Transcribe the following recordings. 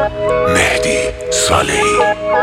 مهدی صالحی.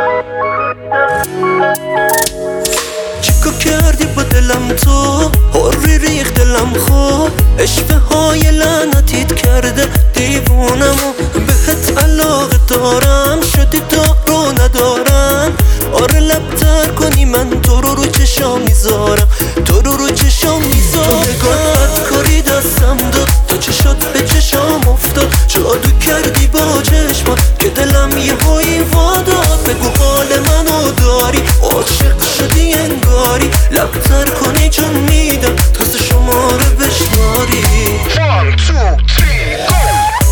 چیکار کردی با دلم تو؟ حری ریخت دلم خواب، اشوه های لعنتیت کرده دیوونمو. بهت علاقه دارم، شدی دارو ندارم. آره لبتر کنی من تو رو چشام میذارم، تو رو چشام میذارم. تو نگاهت کاری دستم داد، تا چشات به چشام افتاد. جادو کردی با چشمات که دلم یه هایی واداد. بگو حال منو داری، عاشق شدی انگاری. لبتر کنی چون میدم تاست شماره بشماری. 1 2 3 go.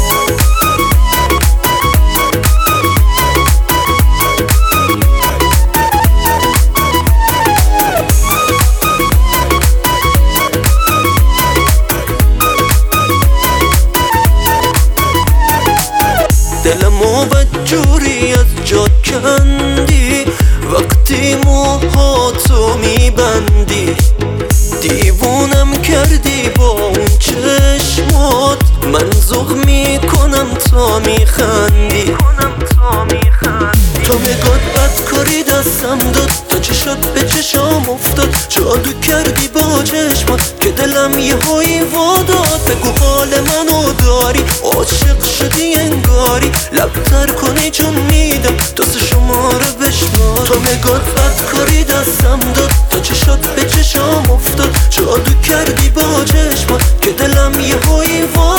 دلمو بدجوری از جا کندی، وقتی موهاتو میبندی. دیوونم کردی با اون چشمات، من ذوق میکنم تا میخندی. تو نگات بدکاری دستم داد، تا چشات به چشام افتاد. جادو کردی با چشمات که دلم یه هایی واداد. بگو حال منو داری، عاشق شدی انگاری. لبتر کنی چون میدم دست شماره بشمار. تو نگات بدکاری دستم داد، تا چشات به چشام افتاد. جادو کردی با چشمات که دلم یه هایی واداد.